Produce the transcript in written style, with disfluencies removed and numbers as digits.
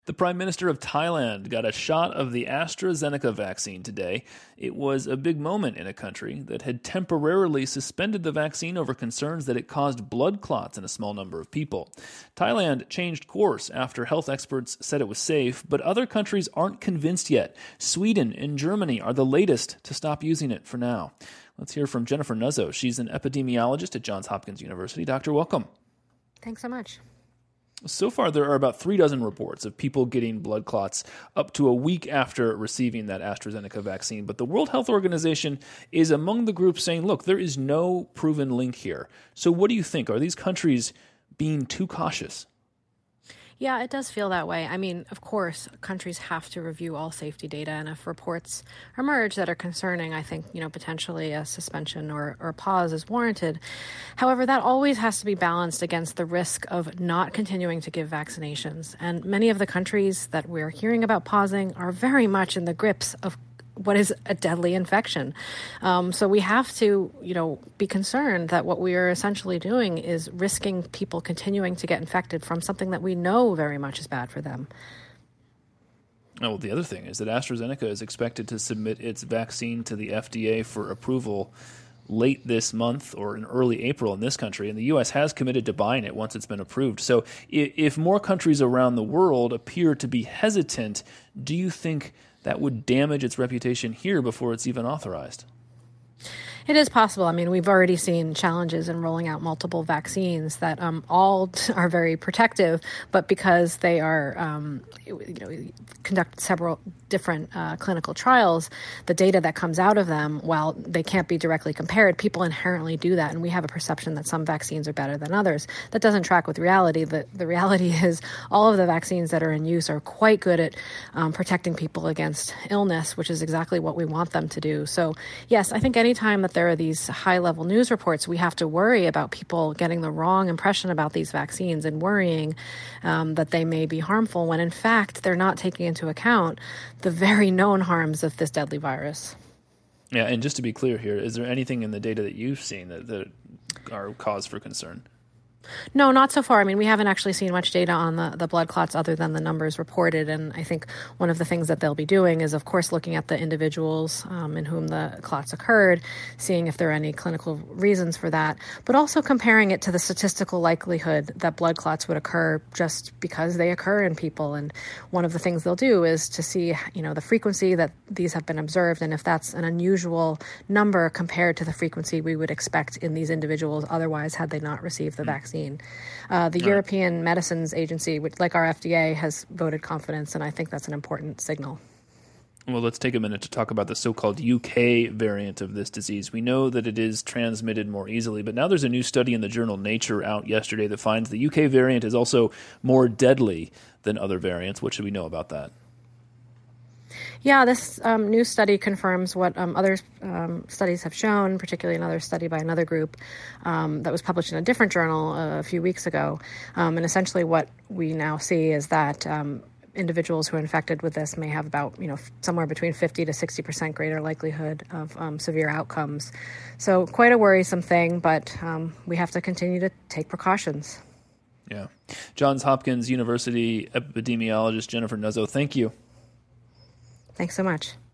The Prime Minister of Thailand got a shot of the AstraZeneca vaccine today. It was a big moment in a country that had temporarily suspended the vaccine over concerns that it caused blood clots in a small number of people. Thailand changed course after health experts said it was safe, but other countries aren't convinced yet. Sweden and Germany are the latest to stop using it for now. Let's hear from Jennifer Nuzzo. She's an epidemiologist at Johns Hopkins University. Doctor, welcome. Thanks so much. So far, there are about 36 reports of people getting blood clots up to a week after receiving that AstraZeneca vaccine. But the World Health Organization is among the groups saying, look, there is no proven link here. So what do you think? Are these countries being too cautious? Yeah, it does feel that way. I mean, of course, countries have to review all safety data, and if reports emerge that are concerning, I think, potentially a suspension or a pause is warranted. However, that always has to be balanced against the risk of not continuing to give vaccinations. And many of the countries that we're hearing about pausing are very much in the grips of what is a deadly infection. So we have to, be concerned that what we are essentially doing is risking people continuing to get infected from something that we know very much is bad for them. Well, the other thing is that AstraZeneca is expected to submit its vaccine to the FDA for approval late this month or in early April in this country, and the U.S. has committed to buying it once it's been approved. So if more countries around the world appear to be hesitant, do you think that would damage its reputation here before it's even authorized? It is possible. I mean, we've already seen challenges in rolling out multiple vaccines that all are very protective, but because they are, conduct several different clinical trials, the data that comes out of them, while they can't be directly compared, people inherently do that, and we have a perception that some vaccines are better than others. That doesn't track with reality. The reality is all of the vaccines that are in use are quite good at protecting people against illness, which is exactly what we want them to do. So, yes, I think anytime that there are these high-level news reports, we have to worry about people getting the wrong impression about these vaccines and worrying that they may be harmful when, in fact, they're not taking into account the very known harms of this deadly virus. Yeah, and just to be clear here, is there anything in the data that you've seen that are cause for concern? No, not so far. I mean, we haven't actually seen much data on the blood clots other than the numbers reported. And I think one of the things that they'll be doing is, of course, looking at the individuals in whom the clots occurred, seeing if there are any clinical reasons for that, but also comparing it to the statistical likelihood that blood clots would occur just because they occur in people. And one of the things they'll do is to see, the frequency that these have been observed, and if that's an unusual number compared to the frequency we would expect in these individuals otherwise had they not received the vaccine. The European Medicines Agency, which, like our FDA, has voted confidence, and I think that's an important signal. Well, let's take a minute to talk about the so-called UK variant of this disease. We know that it is transmitted more easily, but now there's a new study in the journal Nature out yesterday that finds the UK variant is also more deadly than other variants. What should we know about that? Yeah, this new study confirms what other studies have shown, particularly another study by another group that was published in a different journal a few weeks ago. And essentially what we now see is that individuals who are infected with this may have about, somewhere between 50 to 60% greater likelihood of severe outcomes. So quite a worrisome thing, but we have to continue to take precautions. Yeah. Johns Hopkins University epidemiologist Jennifer Nuzzo, thank you. Thanks so much.